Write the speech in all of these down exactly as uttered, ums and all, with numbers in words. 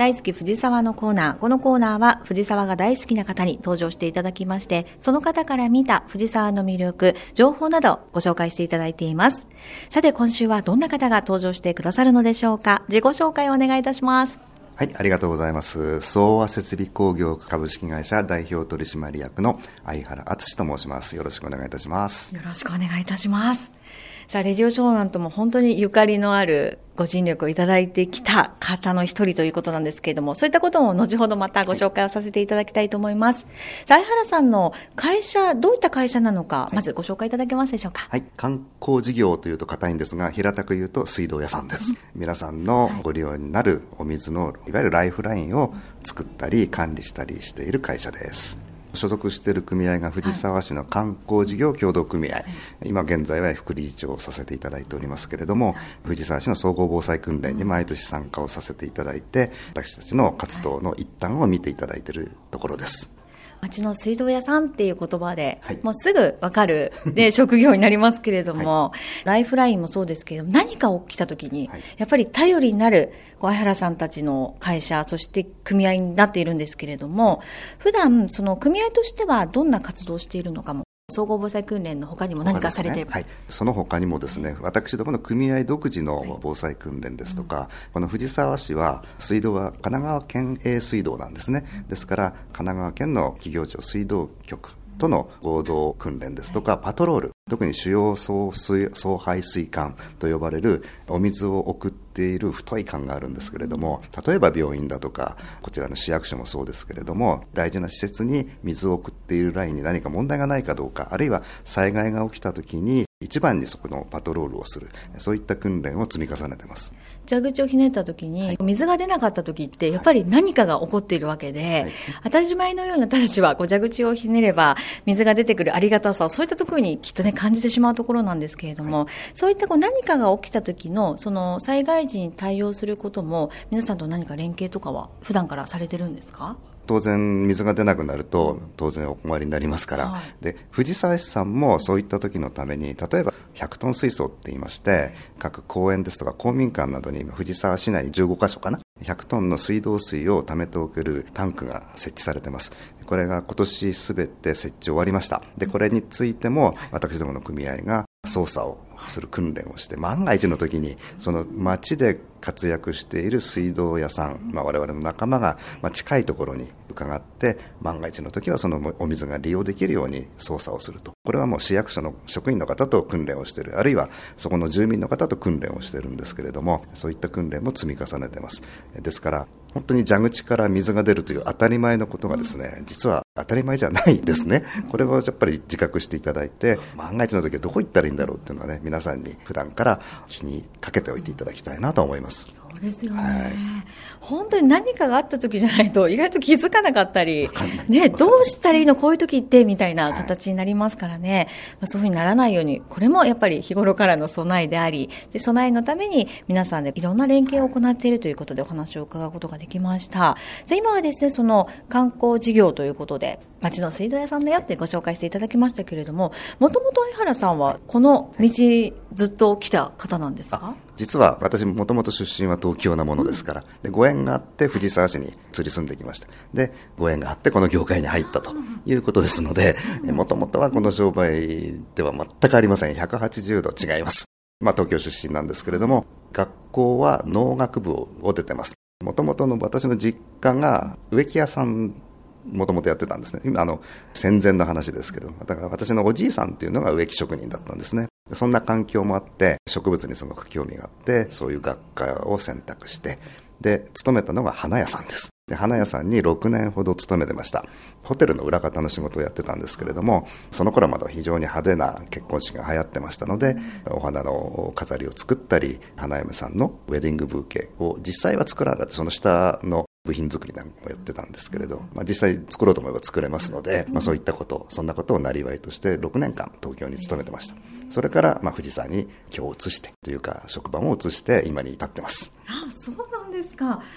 大好き藤沢のコーナー。このコーナーは藤沢が大好きな方に登場していただきまして、その方から見た藤沢の魅力、情報などご紹介していただいています。さて今週はどんな方が登場してくださるのでしょうか。自己紹介をお願いいたします。 はい、ありがとうございます。総和設備工業株式会社代表取締役の相原敦と申します。よろしくお願いいたします。 よろしくお願いいたします。さあ、レディオ湘南とも本当にゆかりのあるご尽力をいただいてきた方の一人ということなんですけれども、そういったことも後ほどまたご紹介をさせていただきたいと思います。さあ、相原さんの会社、どういった会社なのか、まずご紹介いただけますでしょうか。 はい、観光事業というと硬いんですが、平たく言うと水道屋さんです。皆さんのご利用になるお水のいわゆるライフラインを作ったり管理したりしている会社です。所属している組合が藤沢市の観光事業協同組合、はい、今現在は副理事長をさせていただいておりますけれども、はい、藤沢市の総合防災訓練に毎年参加をさせていただいて、私たちの活動の一端を見ていただいているところです。 町の水道屋さんっていう言葉で、はい、もうすぐわかるで職業になりますけれども、はい、ライフラインもそうですけれども、何か起きた時に、はい、やっぱり頼りになる相原さんたちの会社、そして組合になっているんですけれども、普段その組合としてはどんな活動をしているのかも、総合防災訓練の他にも何かされている、 ね、はい、その他にもですね、私どもの組合独自の防災訓練ですとか、はい、この藤沢市は水道は神奈川県営水道なんですね。ですから神奈川県の企業庁水道局との合同訓練ですとか、パトロール、特に主要送水送排水管と呼ばれるお水を送っている太い管があるんですけれども、例えば病院だとかこちらの市役所もそうですけれども、大事な施設に水を送っているラインに何か問題がないかどうか、あるいは災害が起きた時に一番にそこのパトロールをする、そういった訓練を積み重ねています。 蛇口をひねった時に、はい、水が出なかった時ってやっぱり何かが起こっているわけで、はい、当たり前のように私たちはこう蛇口をひねれば水が出てくるありがたさを、そういったところにきっとね感じてしまうところなんですけれども、はい、そういったこう何かが起きた時のその災害時に対応することも、皆さんと何か連携とかは普段からされてるんですか？ 当然水が出なくなると当然お困りになりますから、はい、で藤沢市さんもそういった時のために、例えばひゃくトン水槽って言いまして、はい、各公園ですとか公民館などに藤沢市内にじゅうごかしょかな、ひゃくトンの水道水を溜めておけるタンクが設置されています。これが今年すべて設置終わりました。でこれについても私どもの組合が操作をする訓練をして、万が一の時にその町で活躍している水道屋さん、まあ、我々の仲間がまあ近いところに伺って、万が一の時はそのお水が利用できるように操作をすると。これはもう市役所の職員の方と訓練をしている、あるいはそこの住民の方と訓練をしているんですけれども、そういった訓練も積み重ねています。ですから本当に蛇口から水が出るという当たり前のことがですね、実は当たり前じゃないですね。これをやっぱり自覚していただいて、万が一の時はどこ行ったらいいんだろうっていうのはね、皆さんに普段から気にかけておいていただきたいなと思います。 そうですよね、はい、本当に何かがあった時じゃないと意外と気づかなかったり、ね、どうしたらいいの、こういう時ってみたいな形になりますからね、はい、まあ、そういうふうにならないように、これもやっぱり日頃からの備えであり、で備えのために皆さんでいろんな連携を行っているということでお話を伺うことができました。じゃあ今はですね、その観光事業ということで町の水道屋さんだよってご紹介していただきましたけれども、もともと相原さんはこの道ずっと来た方なんですか？ 実は私もともと出身は東京なものですから、でご縁があって藤沢市に移り住んできました。でご縁があってこの業界に入ったということですので、もともとはこの商売では全くありません。ひゃくはちじゅうど違います。まあ、東京出身なんですけれども、学校は農学部を出てます。もともとの私の実家が植木屋さんもともとやってたんですね。今あの戦前の話ですけど、だから私のおじいさんっていうのが植木職人だったんですね。そんな環境もあって植物にすごく興味があって、そういう学科を選択して、で勤めたのが花屋さんです。で花屋さんにろくねんほど勤めてました。ホテルの裏方の仕事をやってたんですけれども、その頃はまだ非常に派手な結婚式が流行ってましたので、お花の飾りを作ったり、花嫁さんのウェディングブーケを実際は作らなかった、その下の部品作りなんかもやってたんですけれど、まあ、実際作ろうと思えば作れますので、まあ、そういったことそんなことをなりわいとしてろくねんかん東京に勤めてました。それからまあ藤沢に今日移してというか職場も移して今に至ってます。 ああ、そうなんですか。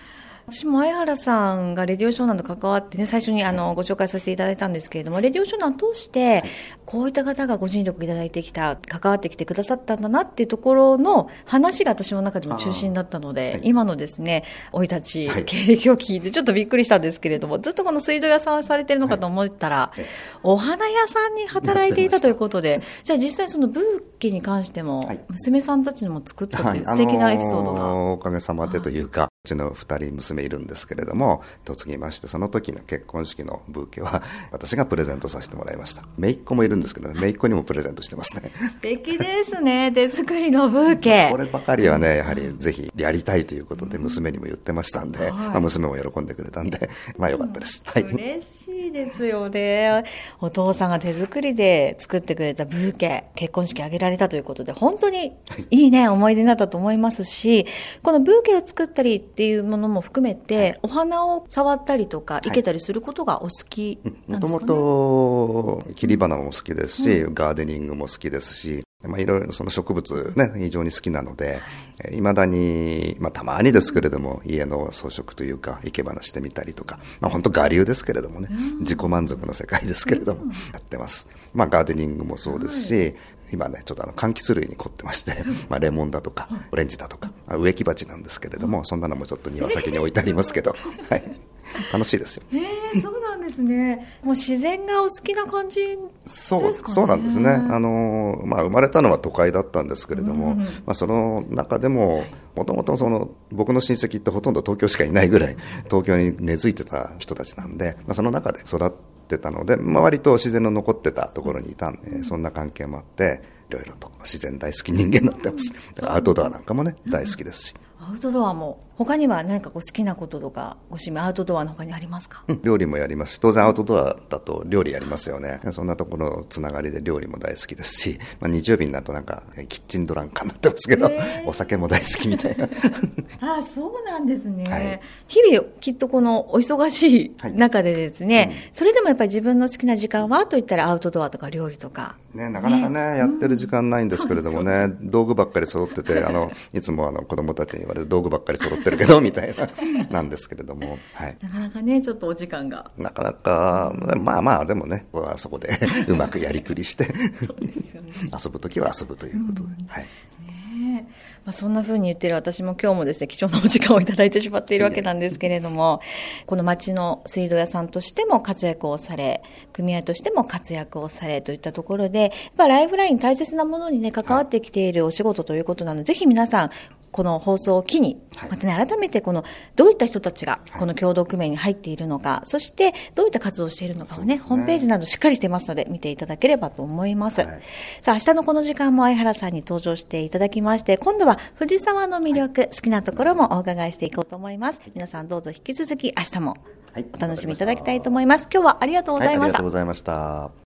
私も相原さんがレディオ湘南と関わってね、最初にあのご紹介させていただいたんですけれども、レディオ湘南通してこういった方がご尽力いただいてきた、関わってきてくださったんだなっていうところの話が私の中でも中心だったので、はい、今のですね生い立ち、はい、経歴を聞いてちょっとびっくりしたんですけれども、ずっとこの水道屋さんをされてるのかと思ったら、はい、お花屋さんに働いていたということで、じゃあ実際そのブーケに関しても娘さんたちにも作ったという素敵なエピソードが、はい、あのー、 おかげさまでというか、うちの二人娘いるんですけれども、嫁ぎまして、その時の結婚式のブーケは私がプレゼントさせてもらいました。姪っ子もいるんですけどね、姪っ子にもプレゼントしてますね。 素敵ですね、手作りのブーケ。 こればかりはね、やはりぜひやりたいということで娘にも言ってましたんで、はい、まあ、娘も喜んでくれたんで、まあよかったです。はい、 嬉しいですよね。お父さんが手作りで作ってくれたブーケ、結婚式挙げられたということで、本当にいいね、思い出になったと思いますし、このブーケを作ったりっていうものも含めて、はい、お花を触ったりとか生けたりすることがお好きなんですかね。もともと切り花も好きですし、うん、ガーデニングも好きですし、まあ、いろいろその植物ね、非常に好きなので、いまだに、まあ、たまにですけれども、家の装飾というか、生け花してみたりとか、まあ、本当我流ですけれどもね、うん、自己満足の世界ですけれども、うん、やってます。まあ、ガーデニングもそうですし、はい、今ね、ちょっとあの、柑橘類に凝ってまして、まあ、レモンだとか、オレンジだとか、植木鉢なんですけれども、そんなのもちょっと庭先に置いてありますけど、はい。楽しいですよ。 えー、そうなんですね。もう自然がお好きな感じですかね。 そう、そうなんですね。あの、まあ、生まれたのは都会だったんですけれども、うん、まあ、その中でも、もともとその、僕の親戚ってほとんど東京しかいないぐらい、東京に根付いてた人たちなんで、まあ、その中で育ってたので、まあ、割と自然の残ってたところにいたんで、そんな関係もあって、いろいろと自然大好き人間になってます。だからアウトドアなんかもね、大好きですし。 アウトドアも他には何かこう好きなこととかご趣味アウトドアの他にありますか？ うん、料理もやりますし、当然アウトドアだと料理やりますよね。そんなところのつながりで料理も大好きですし、まあ、日曜日になるとなんかキッチンドランカーになってますけど、お酒も大好きみたいな。 ああ、そうなんですね、はい、日々きっとこのお忙しい中でですね、はい、うん、それでもやっぱり自分の好きな時間はといったらアウトドアとか料理とかね、なかなか ね, ねやってる時間ないんですけれどもね、うん、道具ばっかり揃ってて、あのいつもあの子供たちに言われる道具ばっかり揃ってるけどみたいななんですけれども、はい、 なかなかねちょっとお時間がなかなか、まあまあでもね、ここはそこでうまくやりくりしてそうですよ、ね、遊ぶときは遊ぶということで、うん、はい、 ね、まあ、そんな風に言ってる私も今日もですね貴重なお時間をいただいてしまっているわけなんですけれども、この町の水道屋さんとしても活躍をされ、組合としても活躍をされといったところで、やっぱライフライン大切なものにね関わってきているお仕事ということなので、ぜひ皆さんこの放送を機に、またね、改めてこの、どういった人たちが、この協同組合に入っているのか、そして、どういった活動をしているのかをね、ホームページなどしっかりしてますので、見ていただければと思います。はい、さあ、明日のこの時間も相原さんに登場していただきまして、今度は藤沢の魅力、はい、好きなところもお伺いしていこうと思います。皆さんどうぞ引き続き、明日もお楽しみいただきたいと思います。今日はありがとうございました。 はい、ありがとうございました。